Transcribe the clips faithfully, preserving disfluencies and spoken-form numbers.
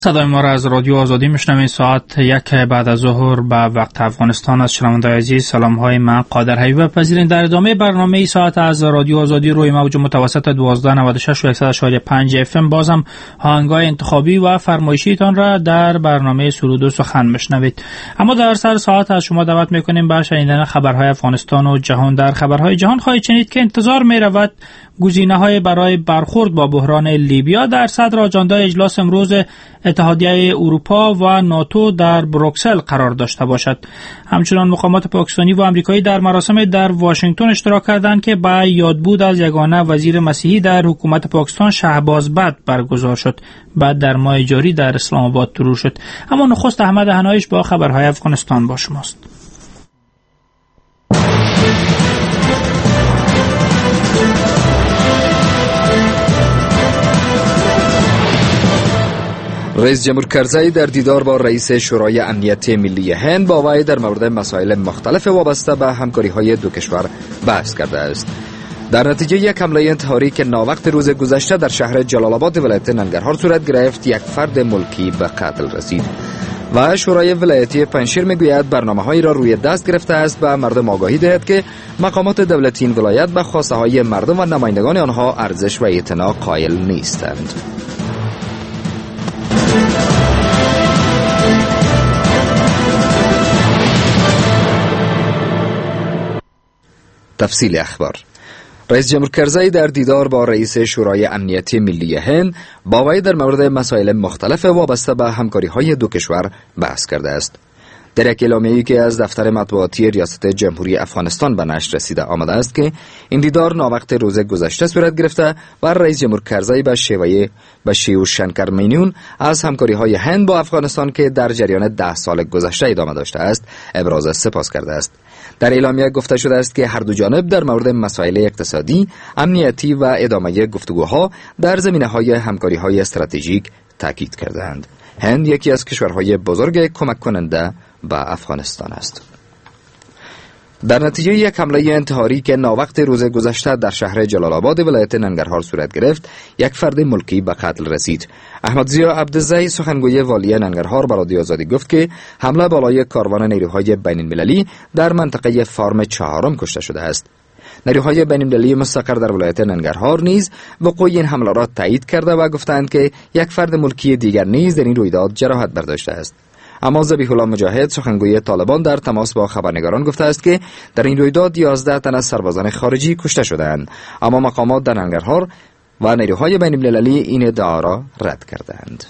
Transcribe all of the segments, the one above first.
صدای ما را از رادیو آزادی میشنوید. ساعت یک بعد از ظهر به وقت افغانستان. از شنوندگان عزیز سلام های من قادر حبیب بپذیرید. در ادامه برنامه ای ساعت از رادیو آزادی روی موج متوسط دوازده نود و شش و صد و شش و پنج اف ام بازم آهنگای انتخابی و فرمایشیتان را در برنامه سرود و سخن میشنوید. اما در سر ساعت از شما دعوت میکنیم به شنیدن خبرهای افغانستان و جهان. در خبرهای جهان خواهید شنید که انتظار میرود گزینه‌های برای برخورد با بحران لیبیا در صدر آجنده اجلاس امروز اتحادیه اروپا و ناتو در بروکسل قرار داشته باشد. همچنان مقامات پاکستانی و آمریکایی در مراسم در واشنگتن اشتراک کردند که با یادبود از یگانه وزیر مسیحی در حکومت پاکستان شهباز بت برگزار شد. بعد در ماه جاری در اسلام آباد طرور شد. اما نخست احمد هنایش با خبرهای افغانستان با شماست. رئیس جمهور کرزی در دیدار با رئیس شورای امنیت ملی هند با وی در مورد مسائل مختلف وابسته به همکاری‌های دو کشور بحث کرده است. در نتیجه یک حمله انتحاری که ناوقت روز گذشته در شهر جلال آباد ولایت ننگرهار صورت گرفت، یک فرد ملکی به قتل رسید و شورای ولایتی پنجشیر میگوید برنامه‌هایی را روی دست گرفته است به مردم آگاهی دهد که مقامات دولتی این ولایت به خواسته‌های مردم و نمایندگان آنها ارزش و اعتنا قائل نیستند. تفصیل اخبار. رئیس جمهور کرزی در دیدار با رئیس شورای امنیت ملی هند با وی در مورد مسائل مختلف وابسته به همکاری‌های دو کشور بحث کرده است. در یک اعلامیه‌ای که از دفتر مطبوعاتی ریاست جمهوری افغانستان به نشر رسیده آمده است که این دیدار ناوقت روز گذشته صورت گرفته و رئیس جمهور کرزی به شیوه به شیو شنکر مینیون از همکاری‌های هند با افغانستان که در جریان ده سال گذشته ادامه داشته است ابراز سپاس کرده است. در اعلامیه گفته شده است که هر دو جانب در مورد مسائل اقتصادی، امنیتی و ادامه گفتگوها در زمینه‌های همکاری‌های استراتژیک تاکید کردند. هند یکی از کشورهای بزرگ کمک کننده به افغانستان است. در نتیجه یک حمله انتحاری که ناوقت روز گذشته در شهر جلال آباد ولایت ننگرهار صورت گرفت، یک فرد ملکی به قتل رسید. احمد ضیا عبدالزی سخنگوی والی ننگرهار به رادیو آزادی گفت که حمله بالای کاروان نیروهای بین المللی در منطقه فارم چهارم کشته شده است. نیروهای بین المللی مستقر در ولایت ننگرهار نیز وقوع این حمله را تایید کرده و گفتند که یک فرد ملکی دیگر نیز در این رویداد جراحت برداشته است. اما ذبیح الله مجاهد سخنگوی طالبان در تماس با خبرنگاران گفته است که در این رویداد یازده تن از سربازان خارجی کشته شدند، اما مقامات در ننگرهار و نیروهای بین المللی این ادعا را رد کردند.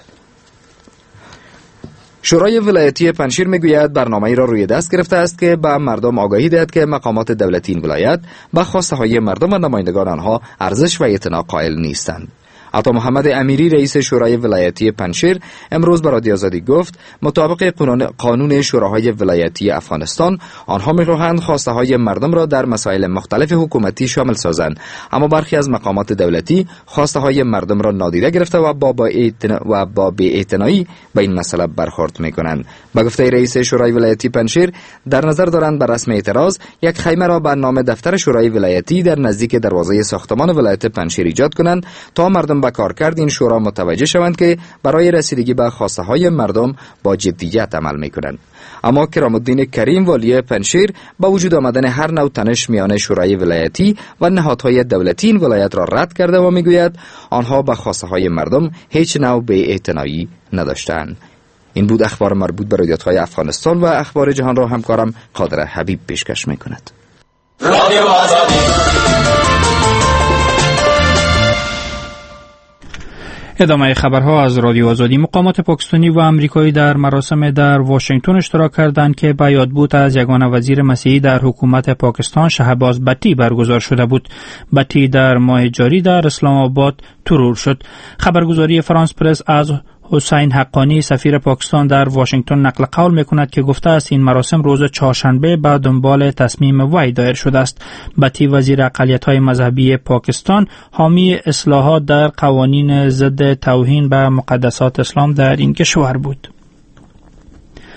شورای ولایتی پنجشیر میگوید برنامه‌ای را روی دست گرفته است که به مردم آگاهی دهد که مقامات دولتی این ولایت به خواسته‌های مردم و نمایندگان آنها ارزش و اعتنا قائل نیستند. عطا محمد امیری رئیس شورای ولایتی پنجشیر امروز به رادیو آزادی گفت مطابق قانون شوراهای ولایتی افغانستان آنها می‌خواهند خواسته های مردم را در مسائل مختلف حکومتی شامل سازند، اما برخی از مقامات دولتی خواسته های مردم را نادیده گرفته و با و با بی‌اعتنایی به این مسئله برخورد می‌کنند. به گفته رئیس شورای ولایتی پنجشیر در نظر دارند بر رسم اعتراض یک خیمه را به نام دفتر شورای ولایتی در نزدیک دروازه ساختمان ولایت پنجشیر ایجاد کنند تا مردم با کارکرد این شورا متوجه شوند که برای رسیدگی به خواسته های مردم با جدیت عمل میکنند. اما کرام الدین کریم والی پنجشیر با وجود آمدن هر نوع تنش میان شورای ولایتی و نهادهای دولتی این ولایت را رد کرده و میگوید آنها به خواسته های مردم هیچ نوع بی‌اعتنایی نداشتند. این بود اخبار مربوط به رویدادهای افغانستان و اخبار جهان را همکارم قادر حبیب پیشکش میکند. رادیو آزادی. ادامه خبرها از رادیو آزادی. مقامات پاکستانی و آمریکایی در مراسم در واشنگتن اشتراک کردند که به یادبود از یگانه وزیر مسیحی در حکومت پاکستان شهباز بتی برگزار شده بود. بتی در ماه جاری در اسلام آباد طرور شد. خبرگزاری فرانس پرس از حسین حقانی سفیر پاکستان در واشنگتن نقل قول میکند که گفته است این مراسم روز چهارشنبه به دنبال تصمیم وی دایر شده است. بتی وزیر اقلیت‌های مذهبی پاکستان حامی اصلاحات در قوانین ضد توهین به مقدسات اسلام در این کشور بود.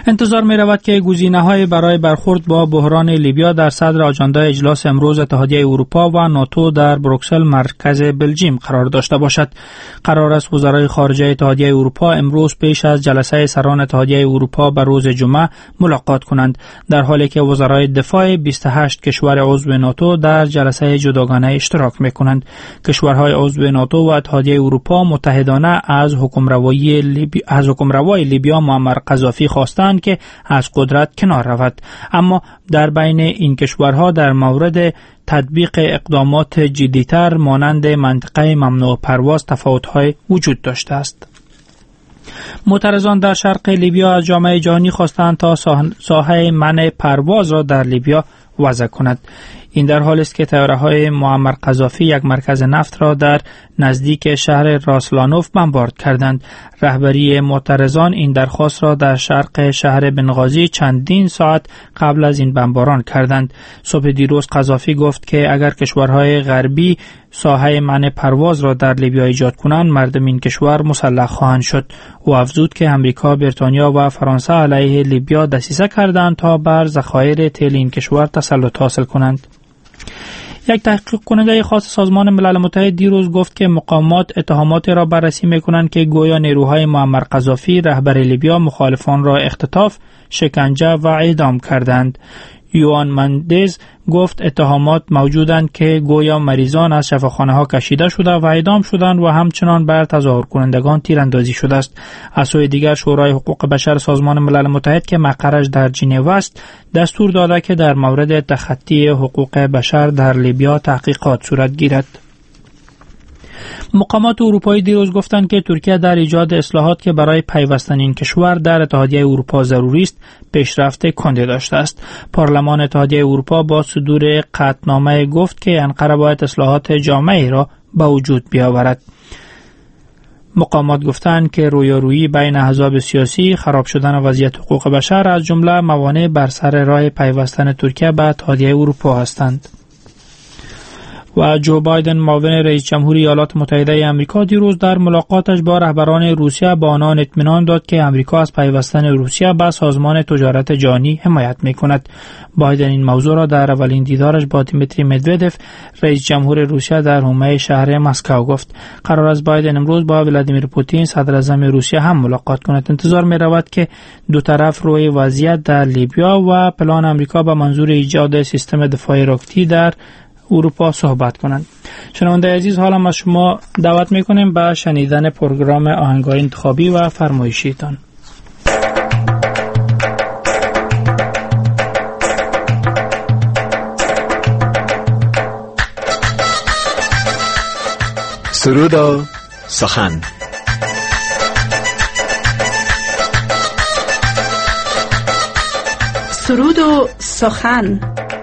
انتظار می رود که گزینه‌های برای برخورد با بحران لیبیا در صدر آجنده اجلاس امروز اتحادیه اروپا و ناتو در بروکسل مرکز بلژیم قرار داشته باشد. قرار است وزرای خارجه اتحادیه اروپا امروز پیش از جلسه سران اتحادیه اروپا به روز جمعه ملاقات کنند، در حالی که وزرای دفاع بیست و هشت کشور عضو ناتو در جلسه جداگانه اشتراک می کنند. کشورهای عضو ناتو و اتحادیه اروپا متحدانه از حکمروایی لیبی... از حکمروای لیبیا معمر قذافی خواستند که از قدرت کنار رود، اما در بین این کشورها در مورد تطبیق اقدامات جدی‌تر مانند منطقه ممنوع پرواز تفاوت‌های وجود داشته است. معترضان در شرق لیبیا از جامعه جهانی خواستند تا ساحه منع پرواز را در لیبیا وضع کند. این در حالی است که طیاره‌های معمر قذافی یک مرکز نفت را در نزدیک شهر راسلانوف بمبارد کردند. رهبری معترضان این درخواست را در شرق شهر بنغازی چندین ساعت قبل از این بمباران کردند. صبح دیروز قذافی گفت که اگر کشورهای غربی ساحه منع پرواز را در لیبیا ایجاد کنند، مردم این کشور مسلح خواهند شد. او افزود که امریکا، بریتانیا و فرانسه علیه لیبیا دسیسه کردند تا بر ذخایر تیل این کشور تسلط حاصل کنند. یک تحقیق کننده خاص سازمان ملل متحد دیروز گفت که مقامات اتهامات را بررسی می‌کنند که گویا نیروهای معمر قذافی رهبر لیبیا مخالفان را اختطاف، شکنجه و اعدام کردند. یوان مندز گفت اتهامات موجودند که گویا مریضان از شفاخانه ها کشیده شده و اعدام شدند و همچنان بر تظاهر کنندگان تیراندازی شده است. از سوی دیگر شورای حقوق بشر سازمان ملل متحد که مقرش در ژنو است دستور داده که در مورد تخطی حقوق بشر در لیبیا تحقیقات صورت گیرد. مقامات اروپایی دیروز گفتند که ترکیه در ایجاد اصلاحات که برای پیوستن این کشور در اتحادیه اروپا ضروری است پیشرفت کندی داشته است. پارلمان اتحادیه اروپا با صدور قطعنامه گفت که انقره باید اصلاحات جامعی را به وجود بیاورد. مقامات گفتند که رویارویی بین احزاب سیاسی، خراب شدن وضعیت حقوق بشر از جمله موانع بر سر راه پیوستن ترکیه به اتحادیه اروپا هستند. و جو بایدن معاون رئیس جمهور ایالات متحده آمریکا دیروز در ملاقاتش با رهبران روسیه به آنان اطمینان داد که آمریکا از پیوستن روسیه به سازمان تجارت جهانی حمایت می‌کند. بایدن این موضوع را در اولین دیدارش با دیمیتری مدودف رئیس جمهور روسیه در حومه شهر مسکو گفت. قرار است بایدن امروز با ولادیمیر پوتین صدر اعظم روسیه هم ملاقات کند. انتظار می‌رود که دو طرف روی وضعیت در لیبیا و پلان آمریکا به منظور ایجاد سیستم دفاعی راکتی در اروپا صحبت کنند. شنونده عزیز، حالا ما شما دعوت میکنیم به شنیدن پروگرام آهنگای انتخابی و فرمایشیتان. سرود و سخن. سرود و سخن.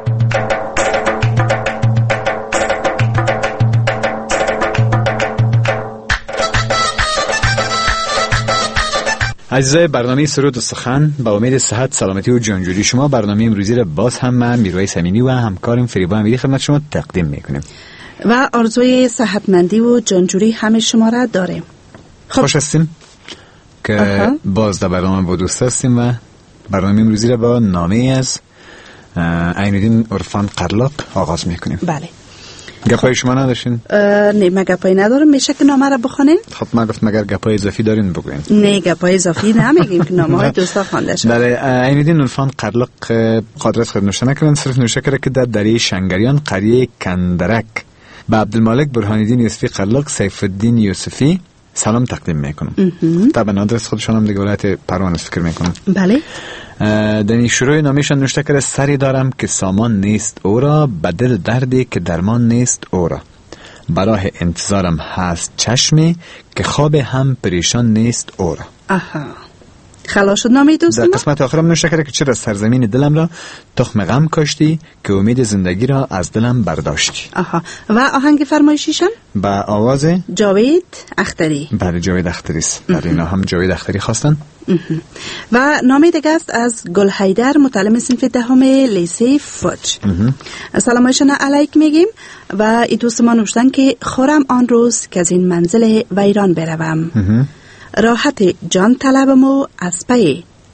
عزیزای برنامه سرود و سخن، با امید صحت، سلامتی و جانجوری شما برنامه امروزی را باز هم من میرویس امینی و همکارم فریبا امیری خدمت شما تقدیم میکنیم و آرزوی صحتمندی و جانجوری همه شما را داریم. خب. خوش هستیم که اه. باز در برنامه با دوست هستیم و برنامه امروزی را با نامه از عین‌الدین عرفان قرلاق آغاز میکنیم. بله. گپای شما نداشتین؟ نه، من گپای ندارم. میشه که نامه را بخونین؟ خب من گفت مگر گپای اضافی دارین بگوین. نه، گپای اضافی نمیگیم که نامه های دوستا خوانده شد. بله، عین‌الدین عرفان قرلاق قادر است خود نوشته نکردن، صرف نوشته کرده که در دریای شنگریان قریه کندرک به عبدالمالک برهان‌الدین یوسفی قرلاق سیف الدین یوسفی سلام تقدیم میکنم. طبعا آدرس خودشون هم دیگه ولایت پروان فکر میکنم. بله. در این شروع نامه‌شان نوشته کرده سری دارم که سامان نیست او را، به دل دردی که درمان نیست او را، براه انتظارم هست چشمی که خواب هم پریشان نیست او را. آها، خلاص شد نامه دوست ما؟ در قسمت آخرم نوشته کرده که چرا سرزمین دلم را تخم غم کاشتی که امید زندگی را از دلم برداشتی. آها، و آهنگ فرمایشیشان؟ با آواز جاوید اختری. بله، جاوید اختری است. برای اینا هم جاوید اختری خواستن. و نامه دیگه است از گل حیدر، متعلم صنف دهم لیسه فوج. سلامشان علیک میگیم و ای دوست ما نوشتن که خورم آن روز که از این منزل ویران بروم، راحت جان طلبم و از پی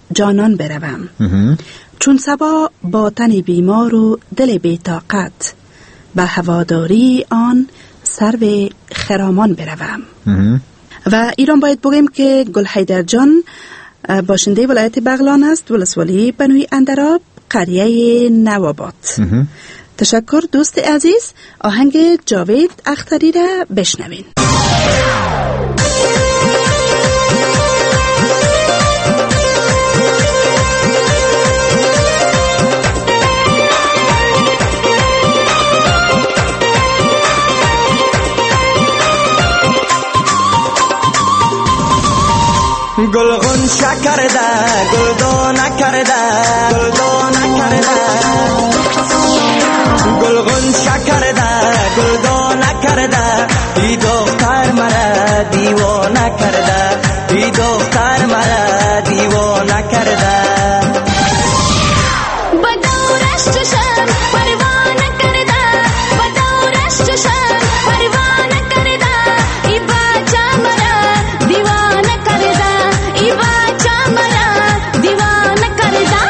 جانان بروم. چون صبا با تن بیمار و دل بی‌طاقت، به هواداری آن سرو خرامان بروم. و ایران باید بگیم که گلحیدر جان باشنده ولایت بغلان است، ولسوالی بنوی اندراب، قریه نوآباد. تشکر دوست عزیز. آهنگ جاوید اختری را بشنوین. گلغون شکرده گلدان کرده گلدان کرده گلغون شکرده گلدان کرده ای دختر مرا دیوانه کرده ای دختر مرا دیوانه کرده بدورش چشم پروانه کرده بدورش چشم پروانه کرده ای بچه مرا دیوانه کرده ای بچه مرا دیوانه کرده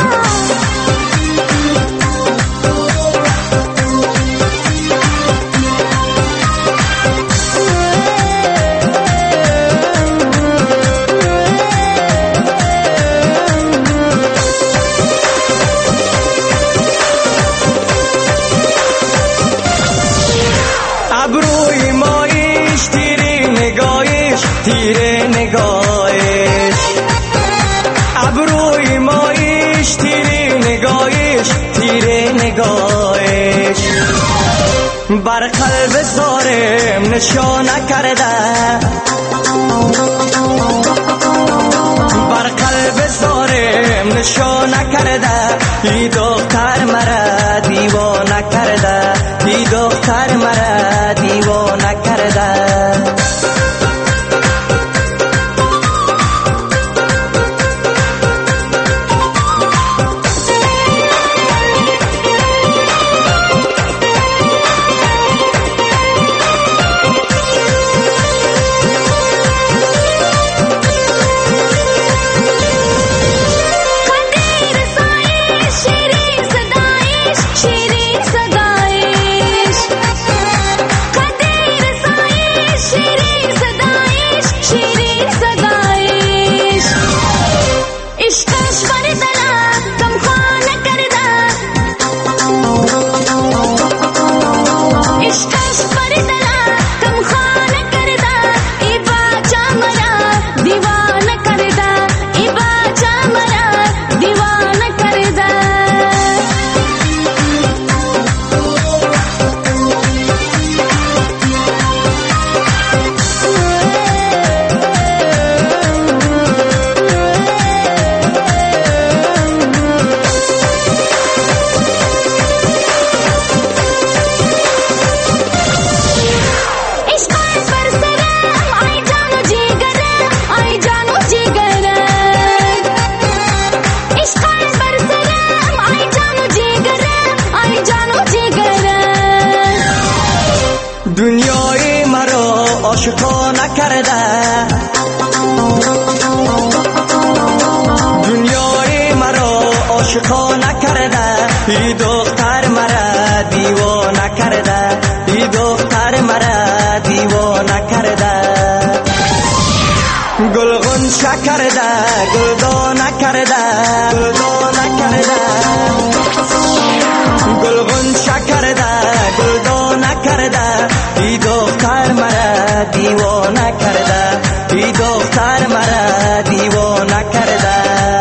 ابروی مایش تیره نگاهش تیره نگاهش ابروی مایش تیره نگاهش تیره نگاهش بر قلب زارم نشانه کرده بر قلب زارم نشانه کرده ای دختر مرا دیوانه کرده ای دختر مرا دیوانه کرده قدیر سایش شیرین صدایش شیرین صدایش قدیر سایش شیرین صدایش شیرین صدایش عشقش بر دلم کم خانه کرده عشقش بر دلم کم خانه کرده ای بچه مرا دیوانه کرده ای بچه مرا دیوانه کرده عشقش بر سرم ای جان و جیگرم ای جان و جیگرم عشقش بر سرم ای جان و جیگرم ای جان و جیگرم دنیای مرا عاشقانه کرده دنیای مرا عاشقانه کرده ای دختر مرا دیوانه کرده ای دختر مرا دیوانه کرده گلغون شکرده گلدانه کرده گلدانه کرده گلغون شکرده گلدانه کرده ای دختر مرا دیوانه کرده ای دختر مرا دیوانه کرده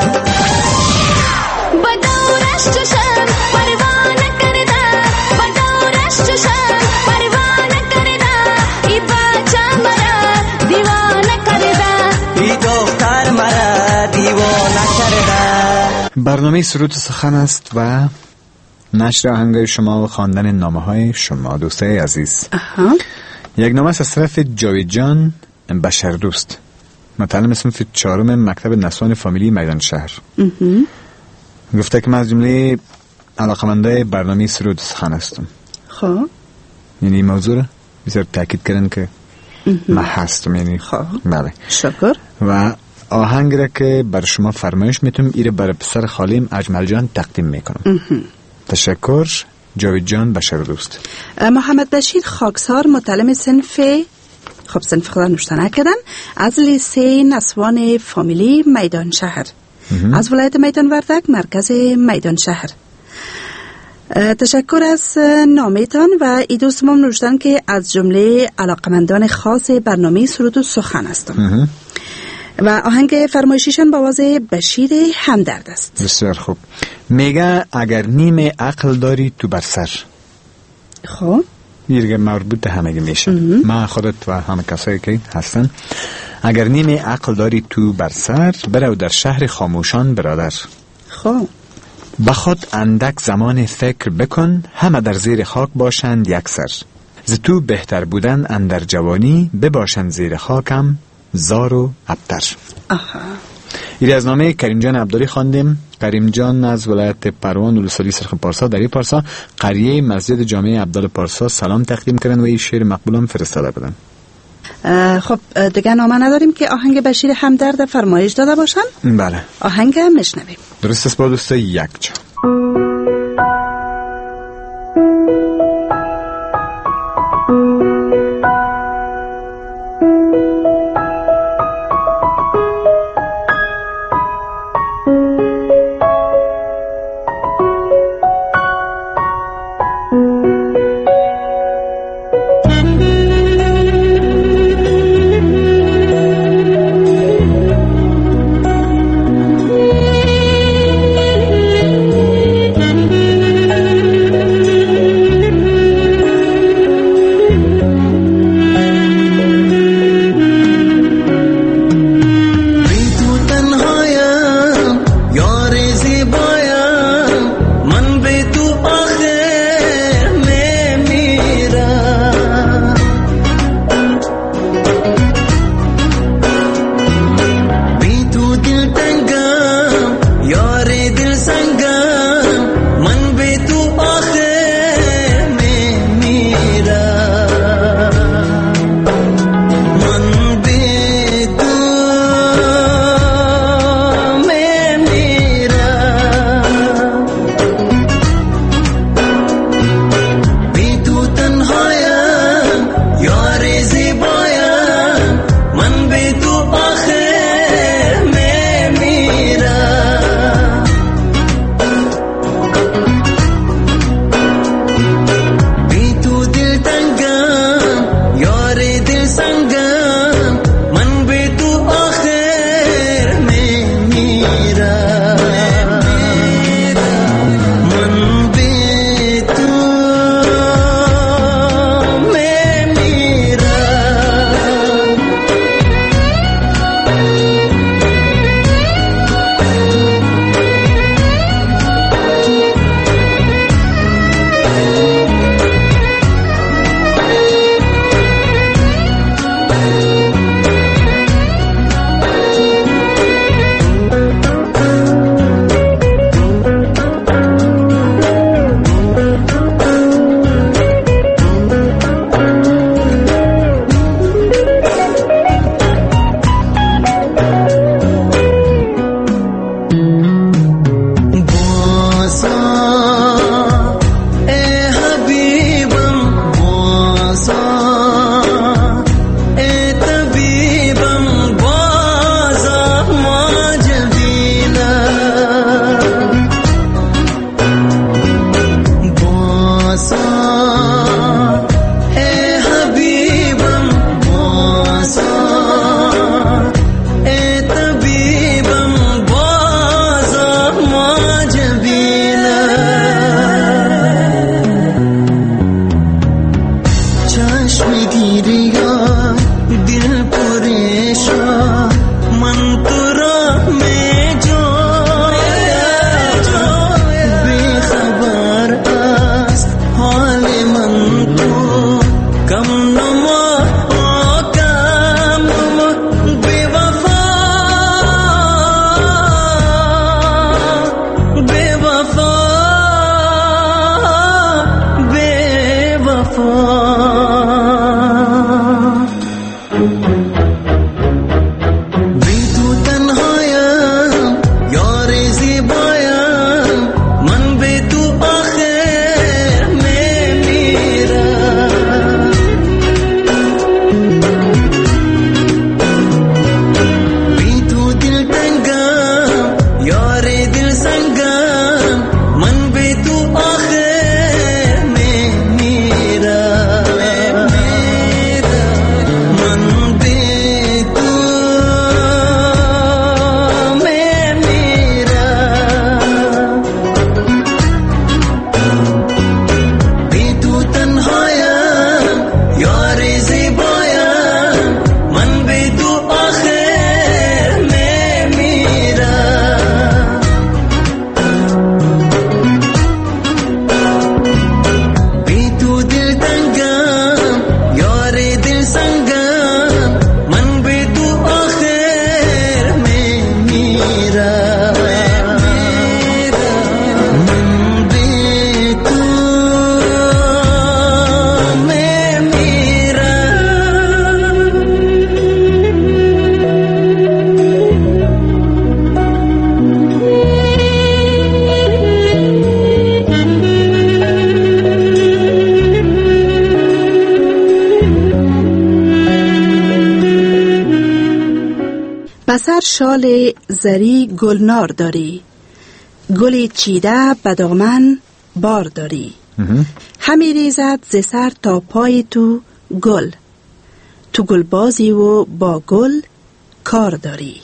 بدورش چشم پروانه کرده بدورش چشم پروانه کرده ای بچه مرا دیوانه کرده ای دختر مرا دیوانه کرده. برنامه سرود و سخن است و نشر آهنگای شما و خواندن نامه های شما دوستای عزیز. اها. یک نامه از طرف جاوید جان بشردوست، متعلم صنف چهارم مکتب نسوان فامیلی میدان شهر. گفته که من از جمله علاقمندای برنامه سرود و سخن هستم. خب یعنی این موضوع رو بسیار تاکید کردن که من هستم. یعنی خب بله شکر. و آهنگ را که بر شما فرمایش میتونم ایره بر پسر خالیم اجمل جان تقدیم میکنم. تشکر. جاوید جان بشر دوست. محمد بشیر خاکسار متعلم صنف خب صنف خدا نوشته نکردن از لیسه نسوان فامیلی میدان شهر از ولایت میدان وردک مرکز میدان شهر. تشکر از نامیتان و ای دوست ما نوشتن که از جمله علاقمندان خاص برنامه سرود و سخن هستم و آهنگ فرمایشیشان با آواز بشیر همدرد است. بسیار خوب. میگه اگر نیم عقل داری تو بر سر. خب دیگه مربوط همگی میشه. من خودت و همه کسایی که هستن اگر نیم عقل داری تو بر سر برو در شهر خاموشان برادر. خب بخود اندک زمان فکر بکن همه در زیر خاک باشند یک سر ز تو بهتر بودن اندر جوانی بباشند زیر خاکم زار و ابتر. آها. ایری از نامه کریم جان عبدالی خواندیم. کریم جان از ولایت پروان ولسوالی سرخ پارسا دری پارسا قریه مسجد جامع عبدال پارسا سلام تقدیم کردن و این شعر مقبولم فرستاده بدن. خب دیگه نامه نداریم که آهنگ بشیر همدرد فرمایش داده باشن؟ بله. آهنگ هم میشنویم. درست است با دوستا یک جا. شال زری گلنار داری، گلی چیده به دامن بار داری. همی ریزد ز سر تا پای تو گل، تو گل بازی و با گل کار داری.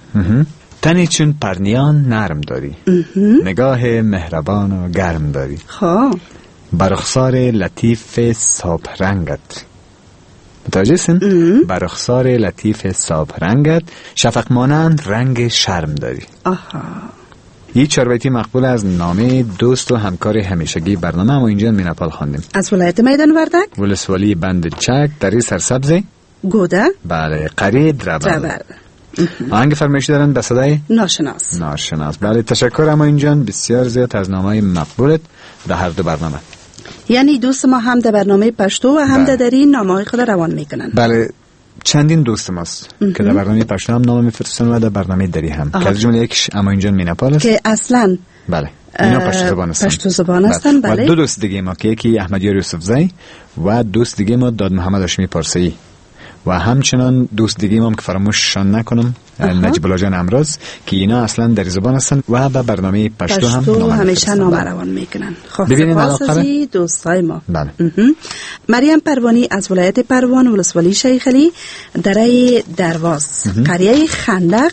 تنی چون پرنیان نرم داری، نگاه مهربان و گرم داری. خواه برخسار لطیف صبح رنگت، متوجه سن؟ برخسار لطیف صبح رنگت، شفق مانند رنگ شرم داری. آها. این چهار بیتی مقبول از نامه دوست و همکار همیشگی برنامه ما اینجا مینپال خواندیم. از ولایت میدان وردک، ولسوالی بند چک، دری سرسبز گوده، بله، قریه دربل. دربل. آهنگ فرمایشی دارن به صدای ناشناس. ناشناس. بله، تشکر. اما اینجا بسیار زیاد از نامه مقبولت در هر دو برنامه. یعنی دوست ما هم در برنامه پشتو و هم در دری نامه خود روان میکنن. بله، چندین دوست ماست که در برنامه پشتو هم نامه میفرستن و در برنامه دری هم، که از جمله یکش اما اینجا مینپال است که اصلا بله اینا پشتو زبان هستن. پشتو زبان هستن. بله. و دو دوست دیگه ما که یکی احمدیار یوسفزی و دوست دیگه ما داد محمد هاشمی پارسی و همچنان دوست دیگه ما که فراموششان نکنم نجیب الله جان امراض که اینا اصلا در زبان هستن و به برنامه پشتو هم پشتو همیشه نامه روان میکنن. خب سپاس از دوستای ما. بله. مریم پروانی از ولایت پروان، ولسوالی شیخ علی، دره درواز، قریه خندق،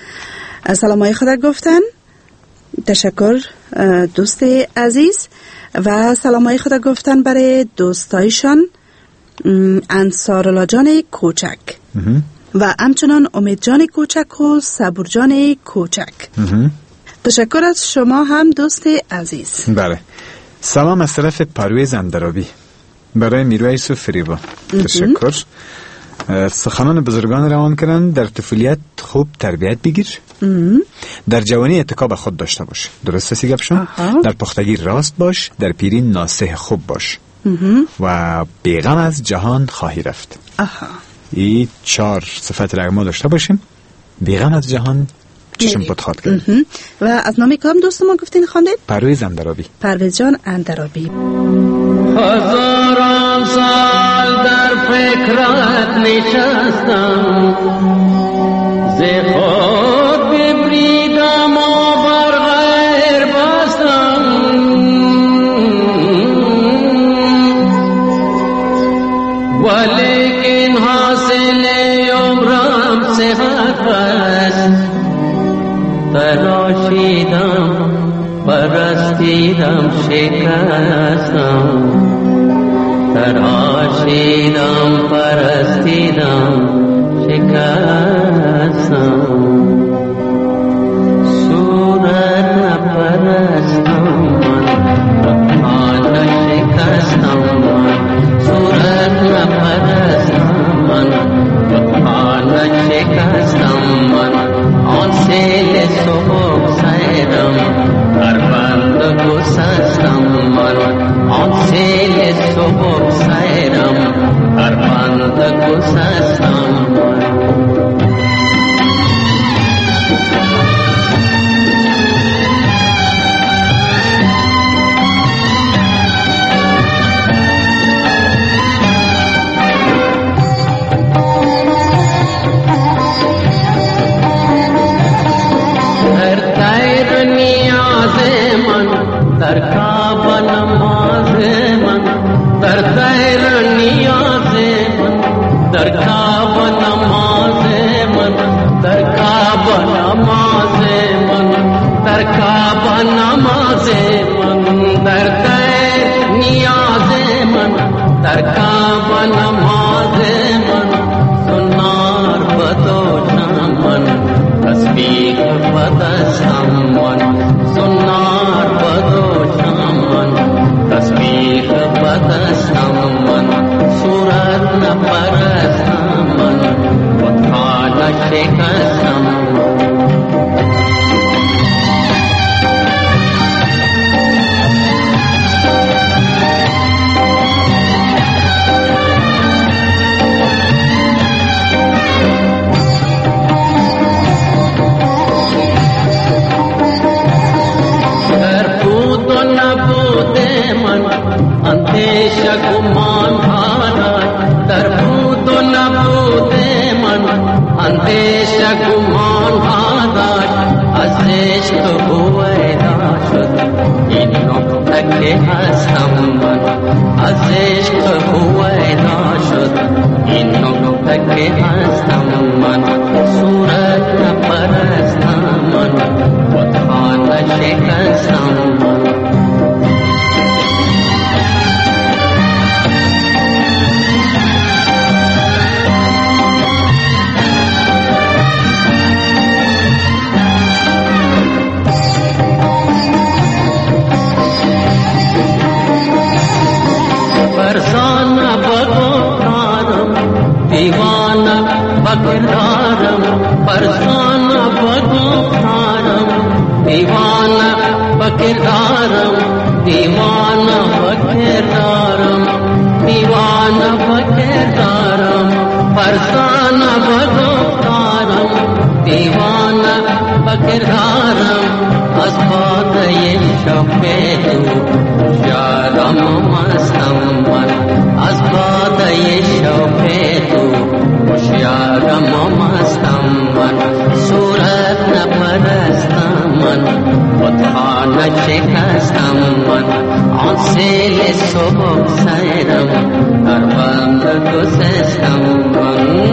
سلامای خود گفتن. تشکر دوست عزیز. و سلامای خود گفتن برای دوستایشان انصارالله جان کوچک و همچنان امید جان کوچک و صبور جان کوچک. تشکر از شما هم دوست عزیز. بله. سلام از طرف پرویز اندرابی برای میرویس و فریبا. تشکر. سخنان بزرگان روان کردن. در طفولیت خوب تربیت بگیر، در جوانی اتکا خود داشته باش. درسته سی گپشون؟ در پختگی راست باش، در پیری ناصح خوب باش و بیغم از جهان خواهی رفت. آها. این چهار صفت را ما داشته باشیم، بیغم از جهان چشم پد خواد کرد. و از نام کام دوست ما گفتین خواندید؟ پرویز اندرابی. پرویز جان اندرابی. هزاران سال در فکرت نشستم، ز خود ببریدم و بر غیر بستم، ولیکن حاصل عمرم صحت است. تراشیدم پرستیدم شکستم، تراشیدم پرستیدم شکستم، صورت نپرستم من آن شکستم، من صورت نپرستم من آن شکستم، من آن سیل صبح سیرم هر بند گسستم، من آن سیل صبح سیرم هر بند گسستم. در کعب نماز من، در تیر نیاز من، در کعب نماز من، در کعب نماز من، در کعب نماز من، در تیر نیاز من، در کعب نماز من، سنار بدوشم من، تسبیح بدستم من، سنار بدوشم من، تسبیح بدستم من، صورت نپرستم من، بتان شکستم من. اندیش گمان هارد در بود و نبود من، اندیش گمان عشق هویدا شد این نقطه که هستم من، از عشق هویدا شد این نقطه که هستم من، صورت نپرستم من، بتخانه شکستم من. فرزانه بگفتارم دیوانه بگردارم، فرزانه بگفتارم دیوانه بگردارم، دیوانه بگردارم، دیوانه بگردارم، فرزانه بگفتارم دیوانه بگردارم، از باده شب تو یارم مستم من، از باده شب تو یارم مستم من، صورت نپرستم من، بتخانه شکستم من، آن سیل صبح سیرم در بند گذشتم من.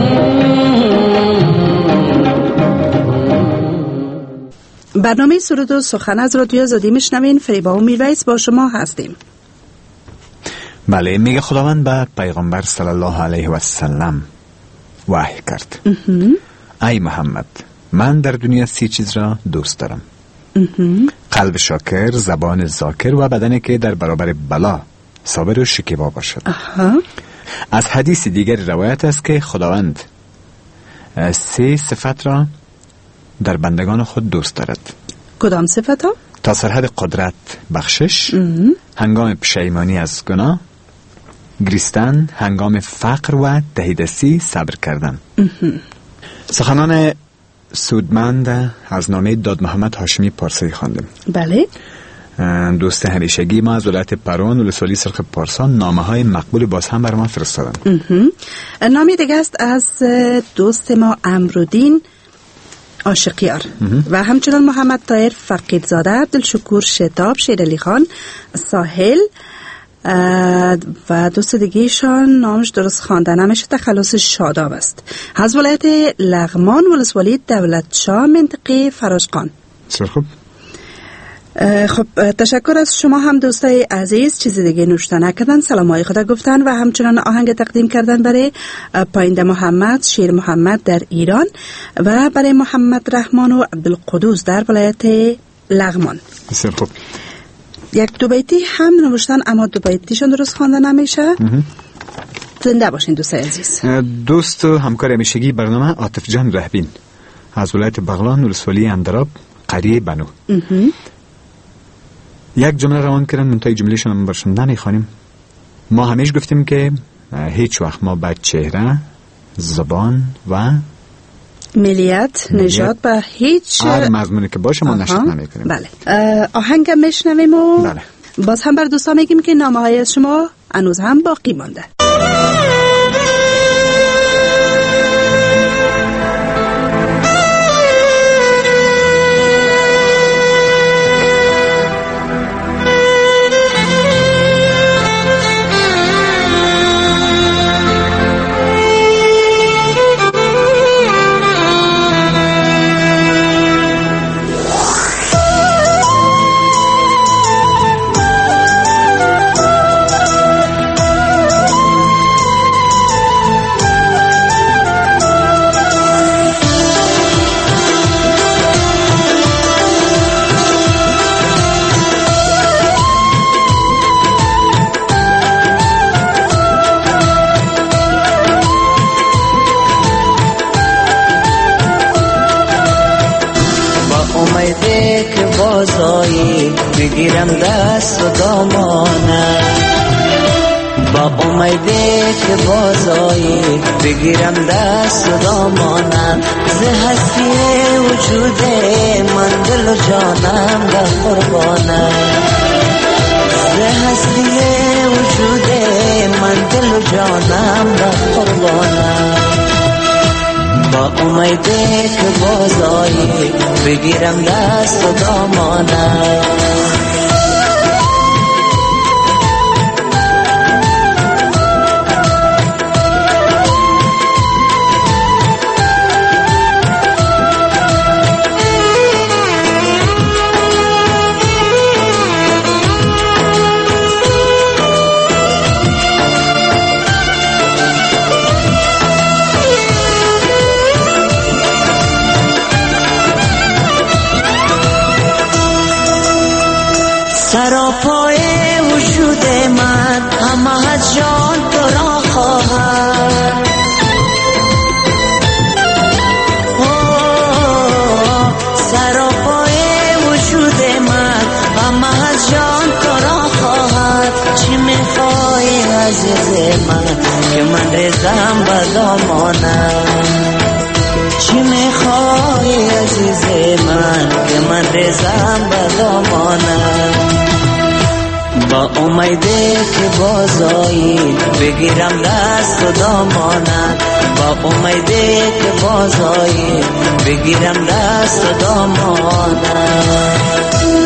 برنامه سرود و سخن از رادیو آزادی میشنوین. فریبا و میرویس با شما هستیم. بله، میگه خداوند به پیغمبر صلی الله علیه و سلم وحی کرد ای محمد، من در دنیا سی چیز را دوست دارم: قلب شاکر، زبان ذاکر و بدنی که در برابر بلا صابر و شکیبا باشد. اها. از حدیث دیگر روایت است که خداوند سه صفت را در بندگان خود دوست دارد. کدام صفت ها؟ تا سرحد قدرت بخشش، هنگام پشیمانی از گناه گریستن، هنگام فقر و تهیدستی صبر کردن. سخنان سودمند از نامه داد محمد هاشمی پارسی خواندیم. بله. دوست همیشگی ما از ولایت پرون ولسوالی سرخ پارسان نامه های مقبول باز هم بر ما فرستادن. نامه دیگه است از دوست ما امرودین عاشقیار و همچنان محمد طاهر فقیدزاده، عبدالشکور شتاب، شیرعلی خان ساحل و دوست دیگهشان نامش درست خواندن نمیشه، تخلص شاداب است، از ولایت لغمان ولسوالی دولت شاه منطقه فراشقان. بسیار خوب. خب تشکر از شما هم دوستای عزیز. چیز دیگه نوشته نکردن، سلام های خدا گفتن و همچنان آهنگ تقدیم کردن برای پاینده محمد، شیر محمد در ایران و برای محمد رحمان و عبدالقدوس در ولایت لغمان. بسیار خوب. یک دو بیتی هم نوشتن اما دو بیتیشون درست خوانده نمیشه. زنده باشین دوستای عزیز. دوست و همکار همیشگی برنامه عاطف جان رهبین از ولایت بغلان ولسوالی اندراب قریه بنو یک جمله روان کردن، منتهای جملهشون هم برشون نمیخوانیم. ما همیشه گفتیم که هیچ وقت ما به چهره، زبان و ملیت، نژاد به هیچ هر مضمونی که باشه ما نشد نمیکنیم. بله. آهنگ میشنویم و بله. باز هم بر دوستان میگیم که نامه های از شما هنوز هم باقی مانده. بگیرم دست و دامانه، با امیده که بازایی بگیرم دست و دامانه، ز هستی وجود من دل و جانم در قربانه، ز هستی وجود من دل و جانم در قربانه، با امیده که بازایی بگیرم دست و دامانم. سراپای وجود من همه از جان تو را خواهد. سراپای وجود من همه از جان تو را خواهد. چی میخوای عزیز من که من ریزم به دامانم؟ چی میخوای عزیز من که من ریزم به دامانم؟ با امیده که بازایی بگیرم دست و دامانت. با امیده که بازایی بگیرم دست و دامانت.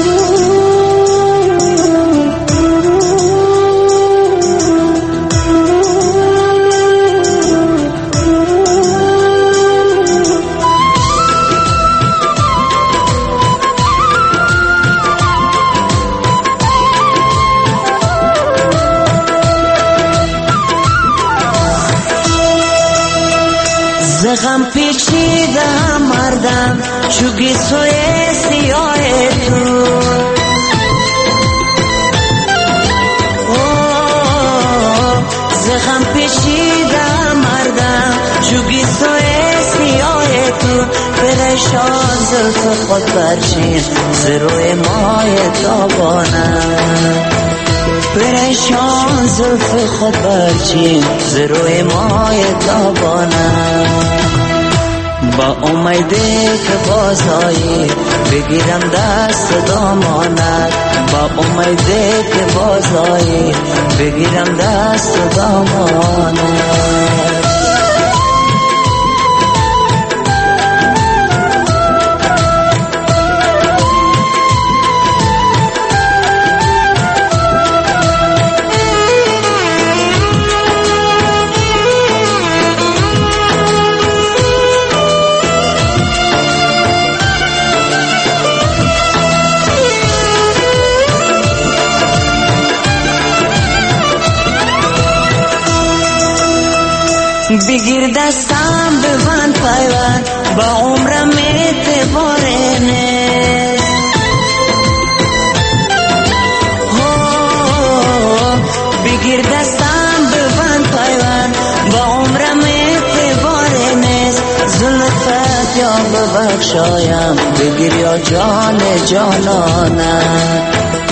غم پیچیده مردم چوگی سوی سیاه تو. زغم پیچیده مردم چوگی سوی سیاه تو. پریشان زلف خود برچین زروی مای تابانم. پریشان زلف خود برچین زروی مای تابانم. با امیده که بازایی بگیرم دست دامانت. با امیده که بازایی بگیرم دست دامانت. بگیر دستم ببند پیوند با عمرم اعتبار نیست. بگیر دستم ببند پیوند با عمرم اعتبار نیست. زلفت یا ببخشایم بگیر یا جان جانانم.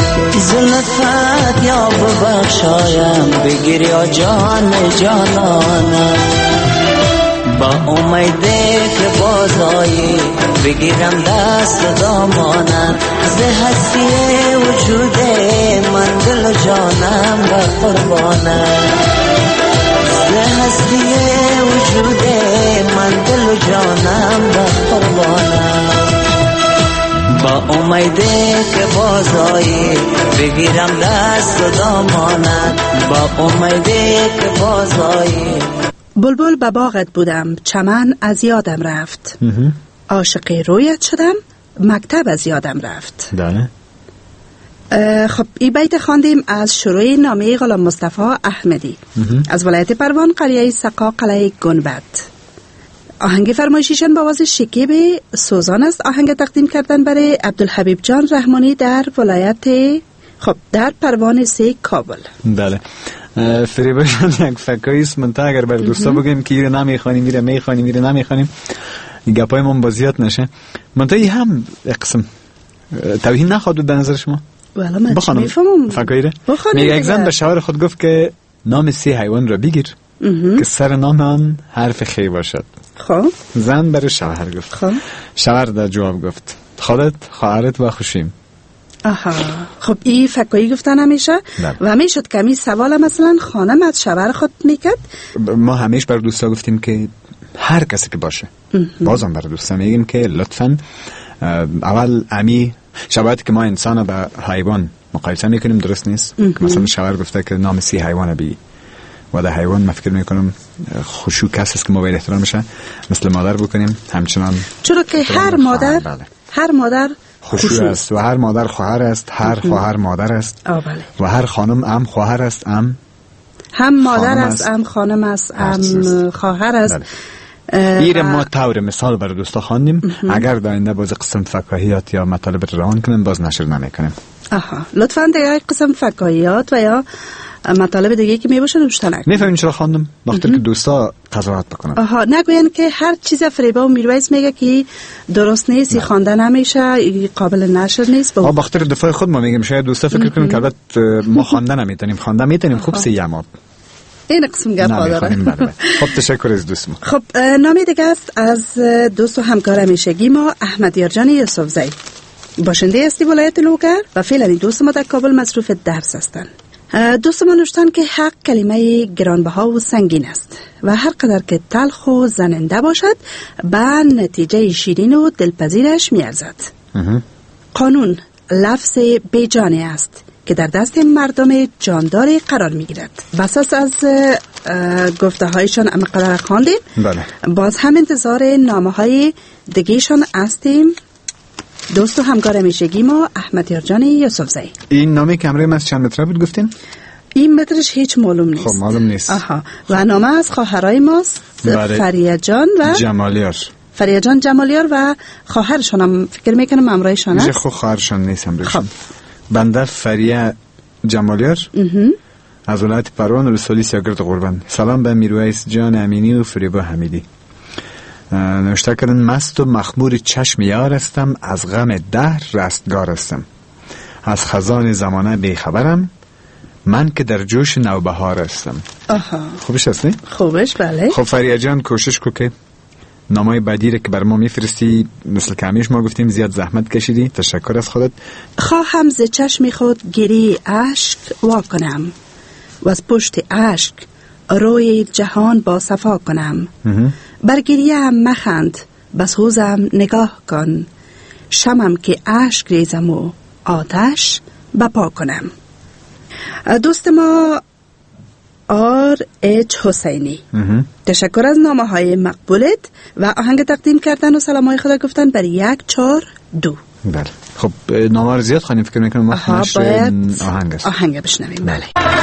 زلفت یا ببخشایم بگیر یا جان جانانم. با امیده که بازایی بگیرم دست دامانم. ز هستی وجود من دل و جانم و قربانم. ز هستی وجود من دل و جانم و قربانم. با امیده که بازایی بگیرم دست و دامانت. با امیده که بازایی. بلبل به باغت بودم چمن از یادم رفت. عاشق رویت شدم مکتب از یادم رفت. بله. خب این بیت خواندیم از شروع نامه غلام مصطفی احمدی از ولایت پروان قریه سقا قلعه گنبد. آهنگ فرمایشیشان با آواز شکیب سوزان است. آهنگ تقدیم کردن برای عبدالحبیب جان رحمانی در ولایت خب در پروان سه کابل. بله. فریبا جان یک فکایی است منطقه اگر بر دوستا بگیم که ایره نمیخوانیم میره میخوانیم میره نمیخوانیم گپای من بازیات نشه. منطقه هم قسم توهین نخواد به نظر شما؟ والا من بخوانم فکایی ره میگه یک زن به شوهر خود گفت که نام سه حیوان را بگیر که سر نام آن حرف خی باشد. خب زن برای شوهر گفت. خب شوهر در جواب گفت خودت خواهرت و خوشیم. آها. خب این فکایی گفتن همیشه و همیشه کمی سوال مثلا خانم از شوهر خود میکرد. ما همیشه بر دوستا گفتیم که هر کسی که باشه بازم بر دوستا میگیم که لطفاً اول امی شباهتی که ما انسان با حیوان مقایسه میکنیم درست نیست. مثلا شاعر گفته که نام سی حیوان بی و در حیوان من فکر میکنم خشوع کسی است که ما باید احترام بشه مثل مادر بکنیم همچنان، چرا که هر مادر بله. هر مادر خشوع است و هر مادر خواهر است، هر خواهر مادر است بله. و هر خانم ام خواهر است، ام هم مادر است، ام خانم است، ام خواهر است. بله. ایر ما طور مثال برای دوستا خواندیم. اگر در آینده باز قسم فکاهیات یا مطالب روان کنیم باز نشر نمیکنیم. آها لطفاً دیگه قسم فکاهیات و یا مطالب دیگه که میباشه نوشته نکنید. میفهمین چرا خواندم؟ وقتی که دوستا قضاوت بکنن. آها نگوین که هر چیز فریبا و میرویس میگه که درست نیست، خوانده نمیشه، قابل نشر نیست. با بخاطر دفاع خود ما میگیم شاید دوستا فکر کنن که البته ما خوانده نمیتونیم، خوانده میتونیم خوب سیامات. این قسم گپ داره. خب تشکر از دوست ما. خب نامی دیگه است از دوست و همکار همیشگی ما احمد یارجان یوسفزئی. باشنده استی ولایت لوگر و فعلا دوست ما در کابل مصروف درس هستند. دوست ما نوشتن که حق کلمه گرانبها و سنگین است و هر قدر که تلخ و زننده باشد به نتیجه شیرین و دلپذیرش میارزد. قانون لفظ بیجانه است که در دست مردم جانداری قرار میگیرد. بساس از گفته هایشان اما قدر خواندیم. بله. باز هم انتظار نامه های دیگهشان هستیم. دوست و همکار همیشگی ما احمد یارجان یوسفزئی. این نامه کمره من چند متر بود گفتین؟ این مترش هیچ معلوم نیست. خب معلوم نیست. آها. و نامه از خواهرای ماست فریه جان و جمالیار. فریه جان جمالیار و خواهرشان هم فکر میکنم همراهشان است. خب خواهرشان نیست همراهشان. خب. بنده فریه جمالیار از ولایت پروان رسولی سیاگرد قربان. سلام به میرویس جان امینی و فریبا حمیدی. نوشته کردن مست و مخمور چشم یار استم، از غم دهر رستگار استم، از خزان زمانه بیخبرم، من که در جوش نوبهار استم. آها. خوبش هستی؟ خوبش بله. خب فریه جان کوشش کو که نامای بعدی که بر ما میفرستی مثل کمیش ما گفتیم زیاد زحمت کشیدی، تشکر از خودت. خواهم ز چشم خود گری اشک وا کنم و از پشت اشک روی جهان با صفا کنم. بر گریه مخند بس حوزم نگاه کن، شمم که اشک ریزم و آتش بپا کنم. دوست ما آر اچ حسینی تشکر از نامه های مقبولت و آهنگ تقدیم کردن و سلام های خدا گفتن بر یک چار دو. بله خب نامه رو زیاد خواهیم فکر میکنم ما باید آهنگ است. آهنگ بشنویم. بله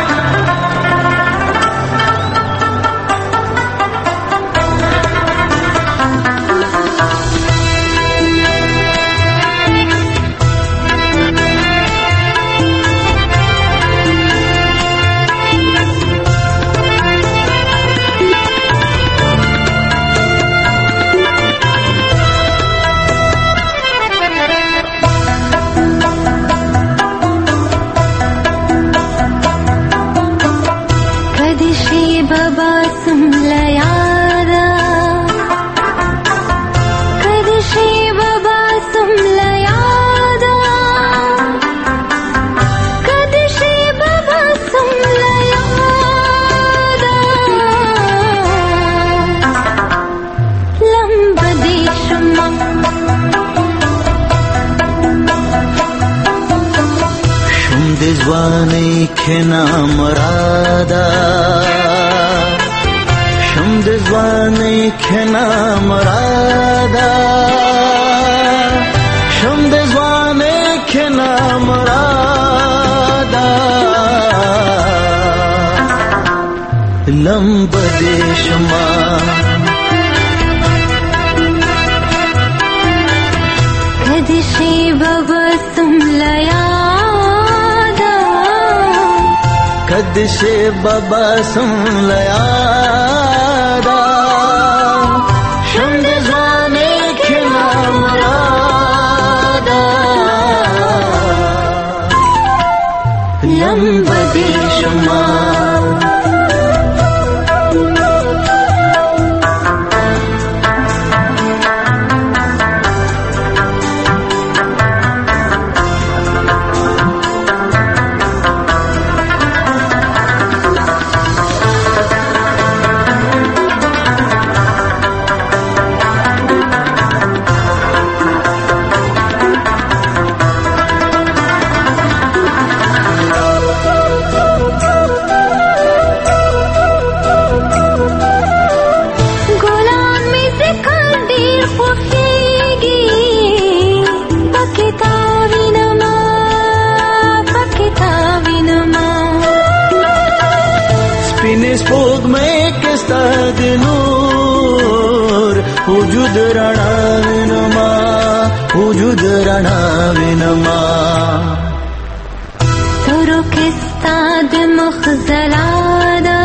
زوانی که نامرادا شمد زوانی که نامرادا شمد زوانی که نامرادا لم بدی شما کدیشی بابا سملیا کدش بابا سن لیادا شمد زوانی که نامرادا لم بدی شما وجود رڼا وینما وجود رڼا وینما تورو کستا د مخزلا دا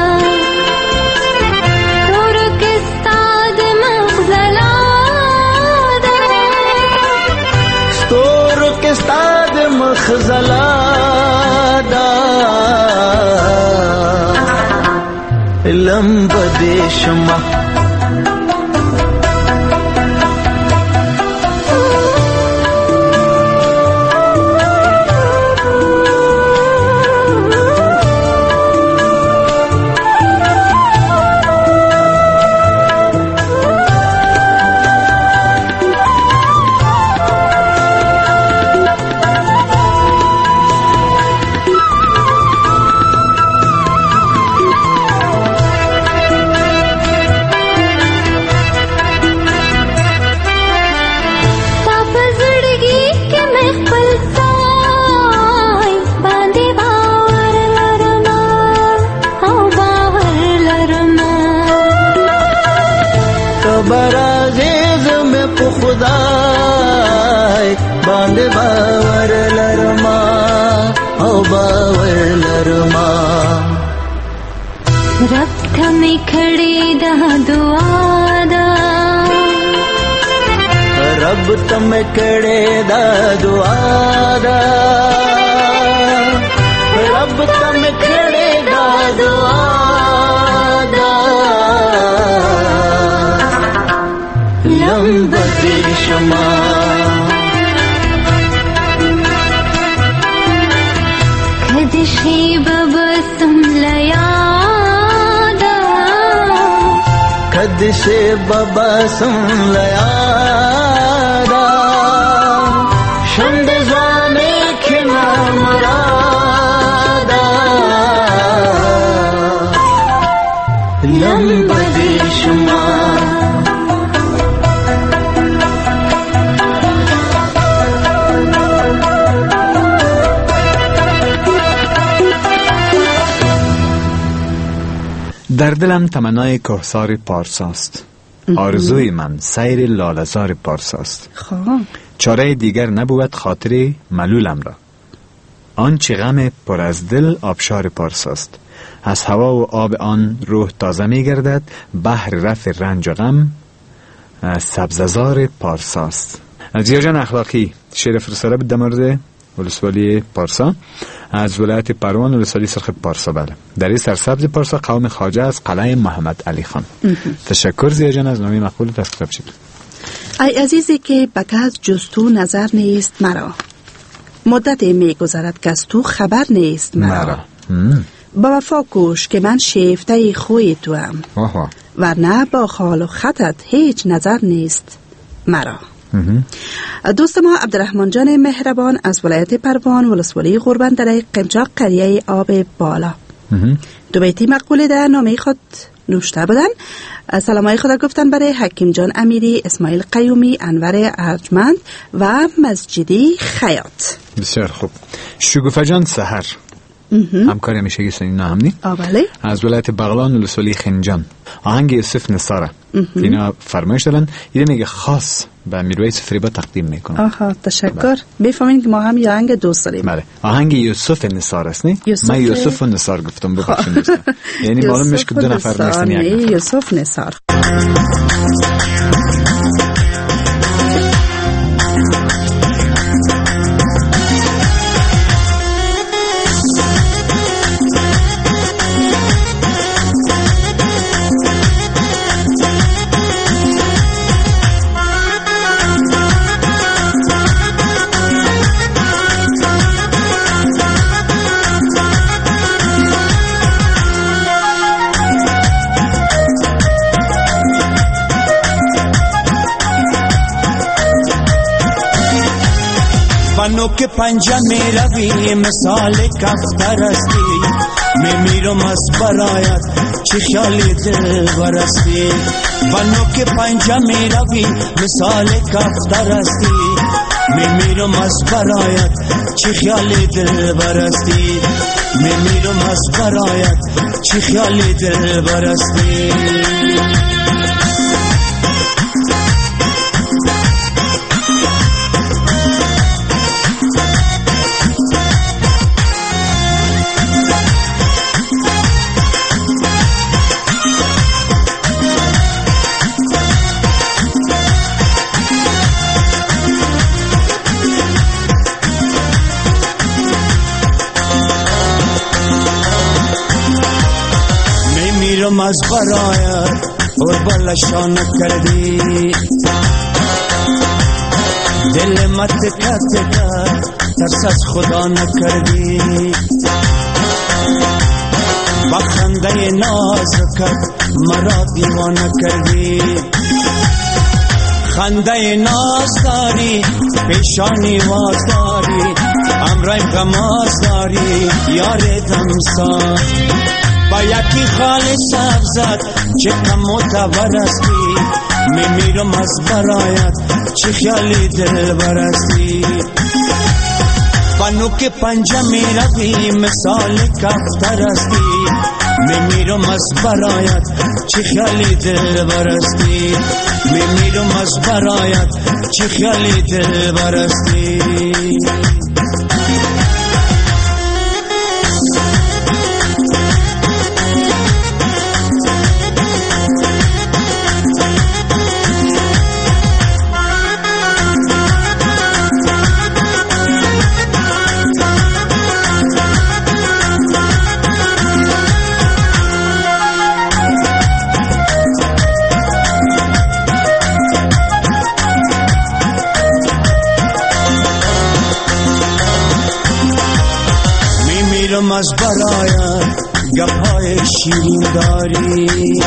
تورو کستا د مخزلا دا ستورو کستا د مخزلا دا لمب دیشما خدای باندې باور لرما او باور لرما رب ته مې کړې دا دعا دا رب ته مې کړې دا دعا دا رب ته مې کړې دا دعا دا لمب دیشما کدشی ببسم لیادا کدشی ببسم لیادا شند زانے کھنا مرادا لمب دیشما در دلم تمنای کهسار پارساست، آرزوی من سیر لاله‌زار پارساست. خواه چاره دیگر نبود خاطر ملولم را. آنچه غم پر از دل آبشار پارساست. از هوا و آب آن روح تازه می گردد. بحر رفع رنج و غم سبززار پارساست. زیاجان اخلاقی شعر فرستاده بود در مورد ولسوالی پارسا از ولایت پروان ولسوالی سرخ پارسا. بله، در این سرسبز پارسا قوم خواجه از قلعه محمد علی خان. تشکر زیاجان از نامی مقبول تصفیب شد. ای عزیزی که بکز جستو نظر نیست مرا، مدت می گذرد که از تو خبر نیست مرا, مرا. با وفا کوش که من شیفته خوی تو هم، ورنه با خال و خطت هیچ نظر نیست مرا. دوست ما عبدالرحمن جان مهربان از ولایت پروان ولسوالی قربان در قمچاق قریه آب بالا دو بیتی مقبول در نامه خود نوشته بودن. سلامای خدا گفتن برای حکیم جان امیری، اسماعیل قیومی، انور ارجمند و مسجدی خیاط. بسیار خوب. شگوفه جان سحر همکاری همیشگی سنین نامنی از ولایت بغلان ولسوالی خنجان آهنگ یوسف نصاره اینا فرمایش دارن. اینه میگه خاص به میرویس فریبا تقدیم میکنم. آها تشکر. بفهمین که ما هم یه آهنگ دوست داریم. بله، آهنگ یوسف نصار است نه؟ یوسف... من یوسف و نصار گفتم ببخشید دوستان. یعنی معلوم میشه که دو نفر نیستن یک نفر. یوسف نصار. بانو के पंजा में रवि मिसाल कफ्तर अस्ती मैं मीरो मस बरायत चिख्याली दिल बरस्ती बनो के पंजा में रवि मिसाल कफ्तर अस्ती मैं मीरो मस बरायत चिख्याली दिल बरस्ती मैं मीरो मस बरायत चिख्याली दिल बरस्ती از برایت قربالشان کردی دل مت کت کت ترس از خدا نکردی با خنده نازکت مرا دیوانه کردی خنده ناز داری پیشانی واز داری امرایم غماز داری یار دمساز با یکی خال سبزت چه کم متورستی میمیرم از برایت چه خیالی دل برستی با نوک پنجه میروی مثال کفتر استی میمیرم از برایت چه خیالی دل برستی میمیرم از برایت چه خیالی دل برستی از برایت گپای شیرین داری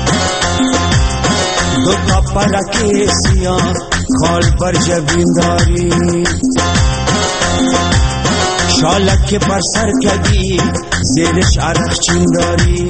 دو تا پرک سیاه خال بر جبین داری شالک بر سر کدی زیرش عرق چین داری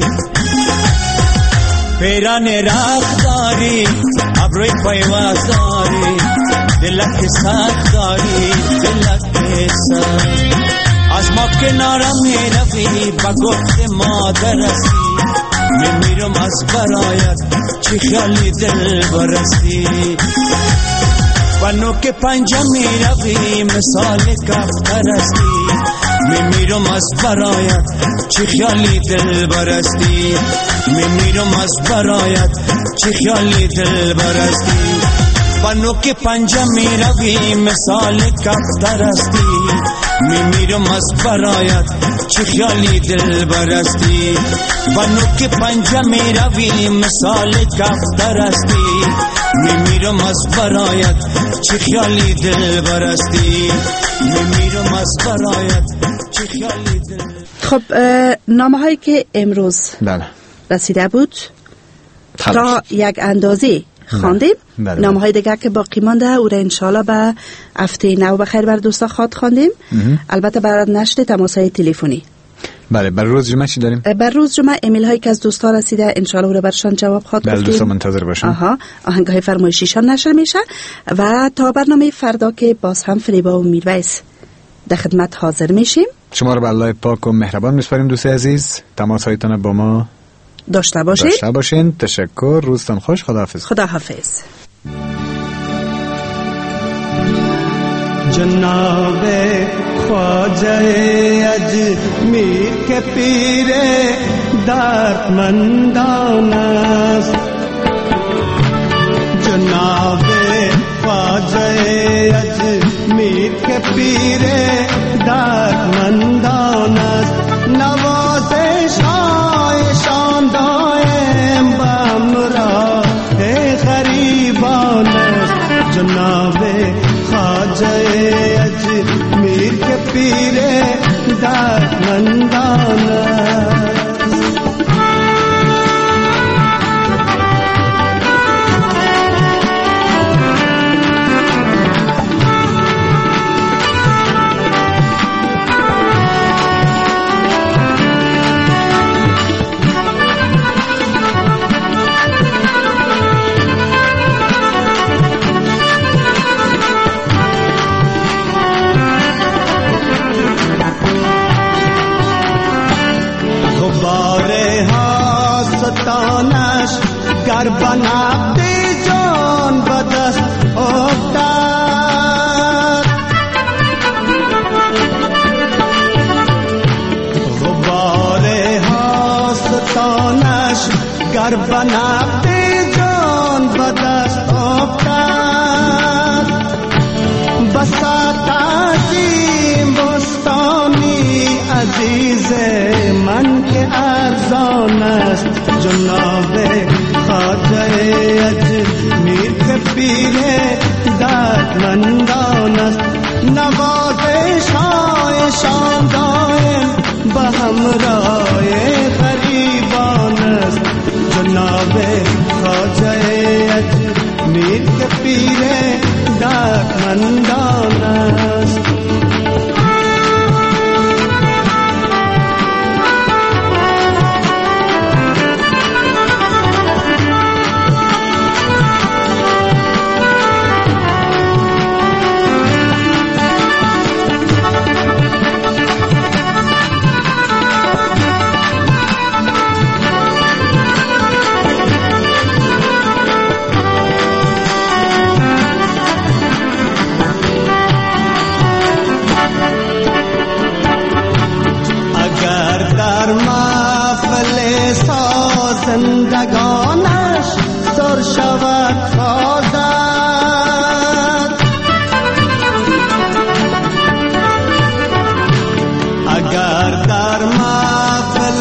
پیران رخ داری ابروی پیواز داری دلک سخت داری دلک سخت از ما کنارم میروی با گفت مادر استی میمیرم از برایت چی خیالی دل برستی با نوک پنجه میروی مثال کفتر استی میمیرم از برایت چی خیالی دل برستی میمیرم از برایت چی خیالی دل برستی با نوک پنجه میروی مثال کفتر استی میمیرم از برایت چه خیالی دل برستی با نوک پنجه میروی مثال کفتر استی میمیرم از برایت چه خیالی دل برستی میمیرم از برایت چه خیالی دل. خب نامه هایی که امروز بله رسیده بود تا یک اندازه خواندیم. نامه های دیگر که باقی مانده او را انشالله به هفته نو بخیر بر دوستا خواد خواندیم. البته بر نشر تماس های تلفنی. بله بر روز جمعه چی داریم؟ بر روز جمعه ایمیل هایی که از دوستا رسیده انشالله او را برشان جواب خواد گفتیم. بله دوستا منتظر باشن. آها آهنگ های فرمایشیشان نشر میشه و تا برنامه فردا که باز هم فریبا و میرویس در خدمت حاضر میشیم. شما را به الله پاک و مهربان میسپاریم دوست عزیز. تماس هایتان با ما داشته باشین. داشته باشین. تشکر. روزتان خوش. خداحافظ. خداحافظ. جناب خواجہ اجمیر کے پیر دردمندان است جناب خواجہ اجمیر کے پیر دردمندان است نوازش شان دائم بامراه غریبان است جناب خواجہ اجمیر کے پیر دردمندان است گر بنابدی جان بدست افتاد غبار هاستانش گر بنابدی جان بدست افتاد بساط عظیم بستانی عزیز من که ارزان است جناب خواجه اجمیر که پیر دردمندان است نوازش‌هایشان دائم به همراه غریبان است جناب خواجه اجمیر که پیر دردمندان است زندگانش سر شود خواهد اگر در محفل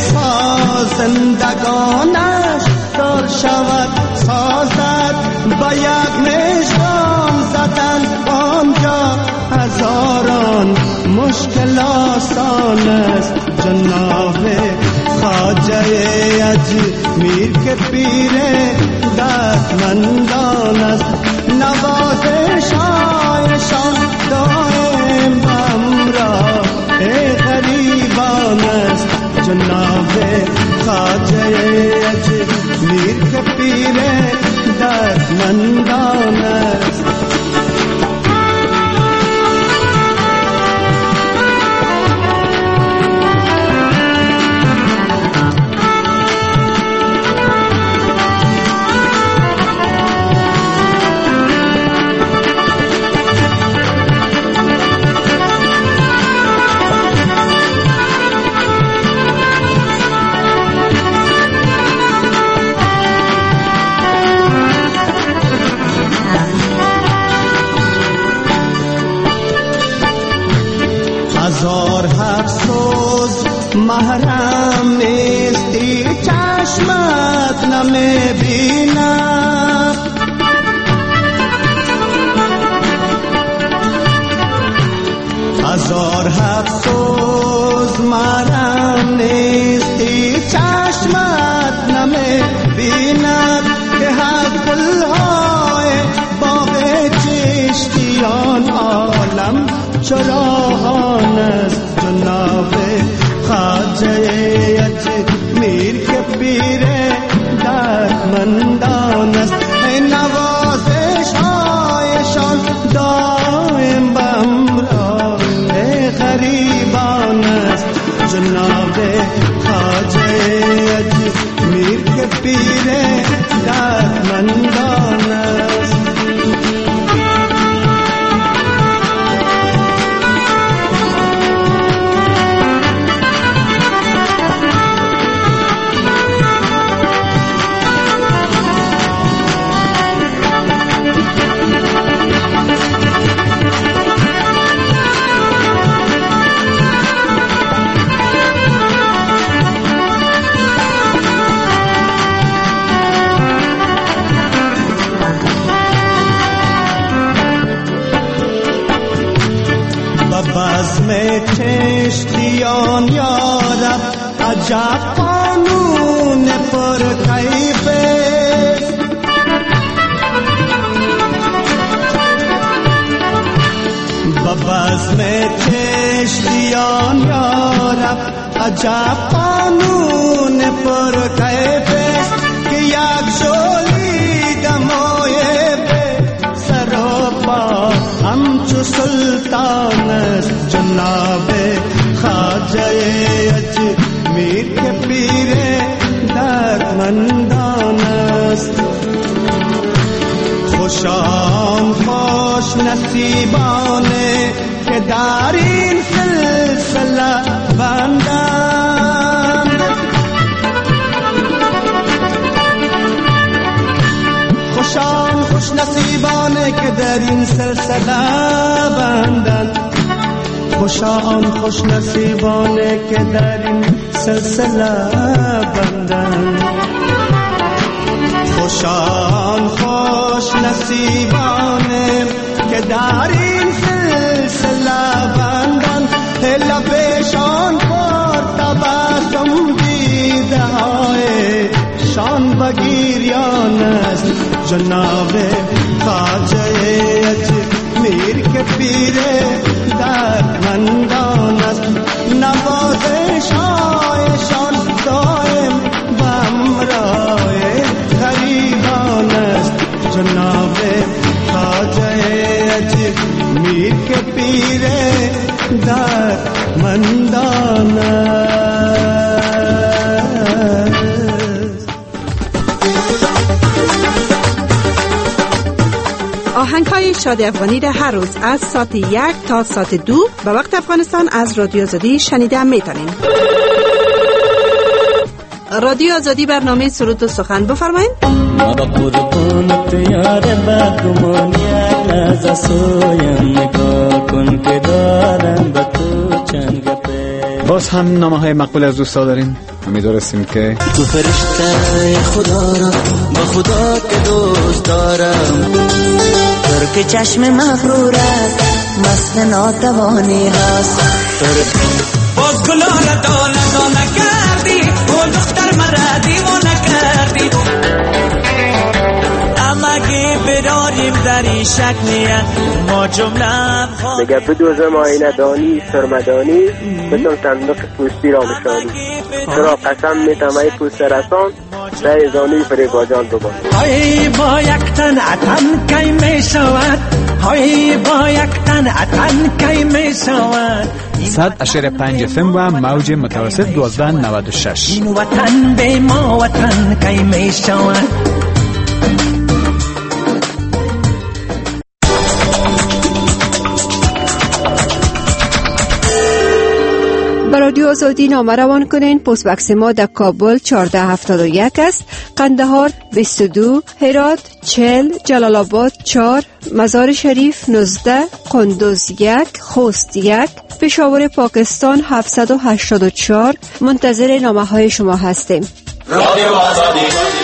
زندگانش سر شود سازد با یک مژگان زدن آنجا هزاران مشکل آسان است جناب خواجه اجمیر که پیر دردمندان است نوازش‌هایشان دائم همراه غریبان است جناب خواجه اجمیر که پیر دردمندان است هزار افسوس محرم نیستی چشمت نمیبیند هزار افسوس محرم نیستی چشمت نمیبیند که حق گلهای باغ چشتیان عالم چراغان است جناب خواجه اجمیر که پیر دردمندان است نوازش‌هایشان دائم به همراه غریبان است جناب خواجه اجمیر که پیر دردمندان است بزم چشتیان یارب عجب قانون پر کیفه بزم چشتیان یارب عجب قانون پر کیفه که یک شولی دمای به سر و پا همچو سلطان است جناب خواجه اجمیر که پیر دردمندان است خوشان خوش نصیبانه که در این سلسله بندند خوشان خوش نصیبانه که در این سلسله بندند خوشان خوش نصیبانه که در این سلسله بندن. خوشان خوش نصیبانه که در این سلسله بندن. لبشان پر تبسم دیده های شان بگیریان است جناب خواجه اجمیر که پیر دردمندان است. نوازشایشان دائم بهمراه غریبان است جناب خواجه اجمیر که پیر دردمندان است. آهنگ‌های شادی افغانی را هر روز از ساعت یک تا ساعت دو به وقت افغانستان از رادیو آزادی شنیده میتونین. رادیو آزادی برنامه سرود و سخن بفرمایید. ما قربانت یار بدگمانی از سویم نگاه کن که دارم به تو چند گپه. باز هم نامه های مقبول از دوستا داریم. امیدوارستیم که تو فرشته خدا را با خدا که دوست دارم. ترک چشم مغرورت مست ناتوانی هست. باز گلان دانه دانه کردی اون دختر مرا دیوانه کردی. امگه براریم در این شک نیت ما جمله مگه بدوزم آینه دانی سرمدانی بتون صندوق پوستی را نشانی. چرا قسم میتم ای پوست رسان رای زانی فریباجان ببان. های با یک تن اتن کی می شود. های با یک تن اتن کی می شود. صد اشاره پنج فم و موج متوسط دوازده نود و شش. این وطن به ما وطن کی می شود. به رادیو آزادی نامه روان کنین. پست بکس ما در کابل چهارده هفتاد و یک است، قندهار بیست و دو، هرات چهل، جلال آباد چهار، مزار شریف نوزده، قندوز یک، خوست یک، پشاور پاکستان هفتصد و هشتاد و چهار. منتظر نامه های شما هستیم. رادیو آزادی